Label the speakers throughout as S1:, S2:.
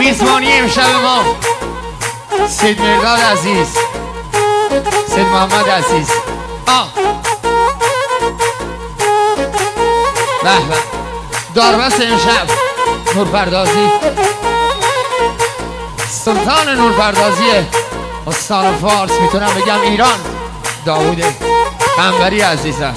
S1: میزبانی امشب ما سید مرداد عزیز، سید محمد عزیز. به به داربست امشب نورپردازی، سلطان نورپردازی استان فارس، میتونم بگم ایران، داوود قنبری عزیزم.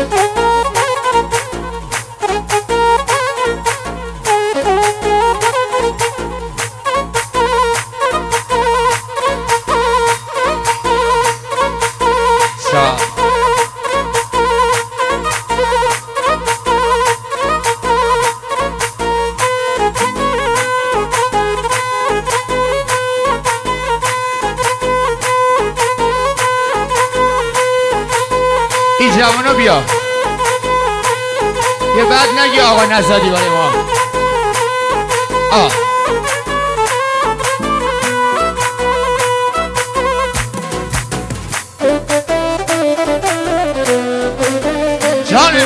S1: این جوانو بیا یه بعد نگی آقا نزدی برای ما. جانب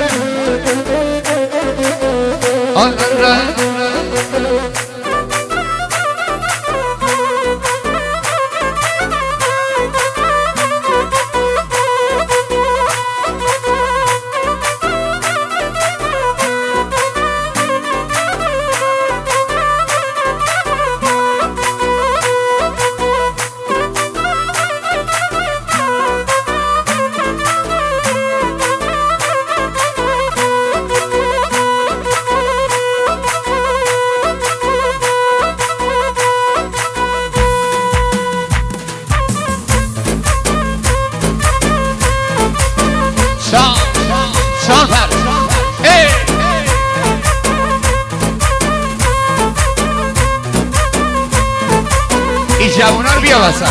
S1: شان پر این جوونا رو بیا وسط.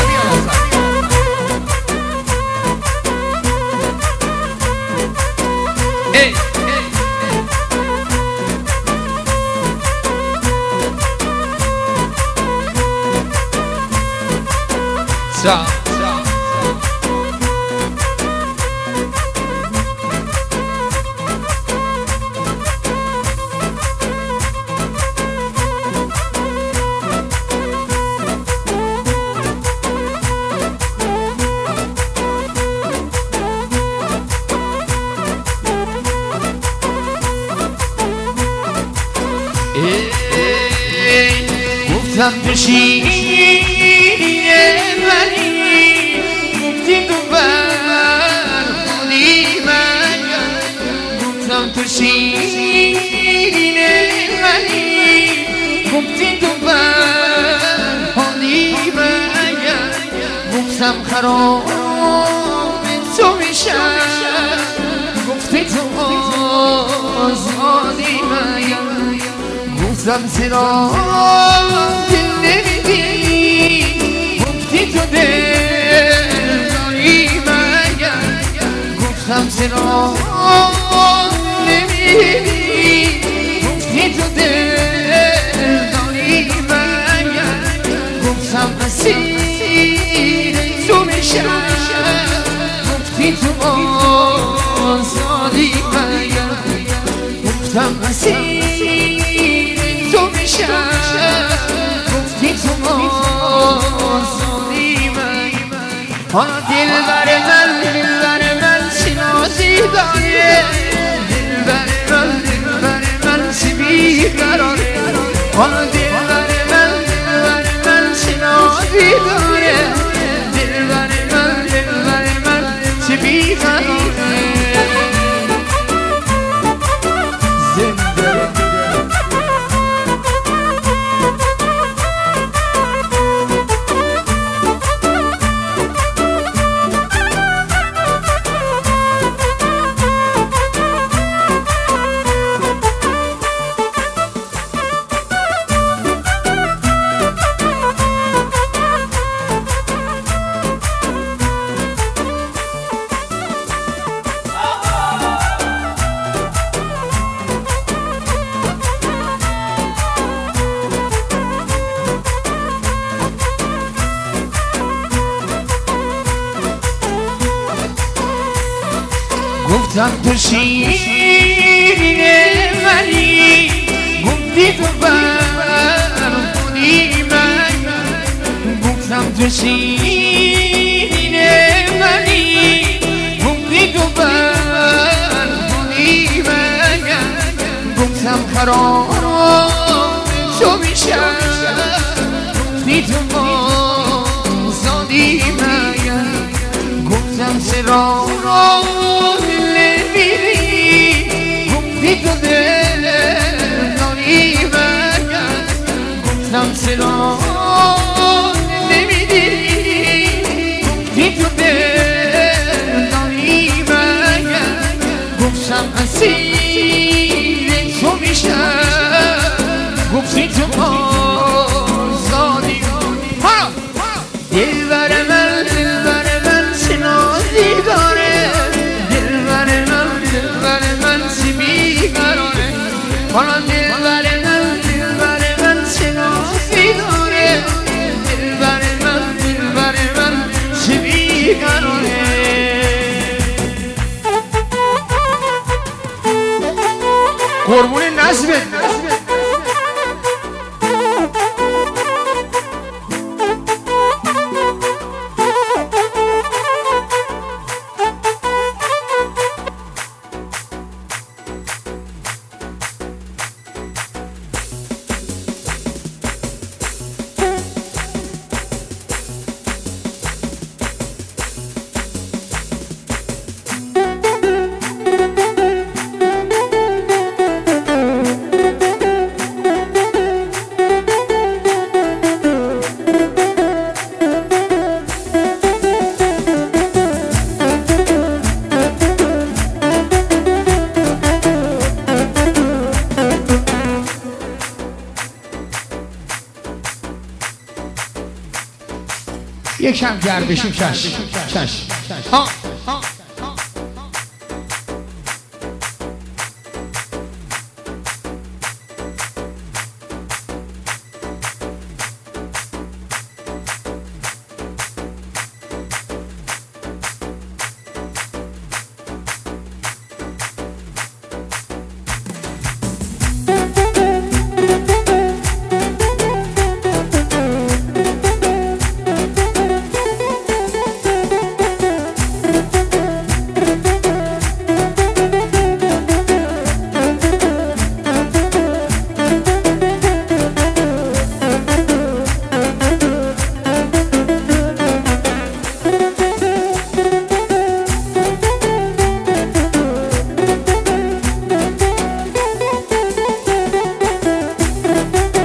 S1: گفتم تو شیرین منی، گفتی تو برخونی من. گفتم تو شیرین منی، گفتی تو برخونی من. گفتم خراب تو میشم، گفتی تو آزادی من. گفتم چرا دل نمیدی، گفتی تو دل داری من. گفتم چرا نمیدی، گفتی تو دل داری من. گفتم اسیر تو میشم، گفتی تو آزادی من. گفتم اسیر تو میشم، گفتی تو آزادی من. حالا دلبر من چی نازی داره، دلبر من چی بیقراره. حالا دلبر من چی نازی داره، دلبر من چی بیقراره. گفتم تو شیرین منی، گفتی تو برخونی زانی من گفتم تو سینه منی امید و برمانی من گفتم خراب تو میشم گفتی تو زانی من گفتم چرا نمیری گفتی تو دل داری من گفتم چرا نمیری گفتی تو دل داری من گفتم اسیر تو میشم گفتی تو آزادی دلبر من شنازی داره دلبر من چی بیقراره حالا دلبر من شنازی داره دلبر من چی بیقراره قربون نصبت یکم گردشیم چش ها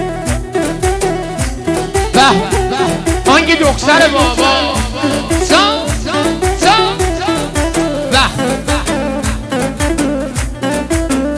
S1: آنگه دختر بابا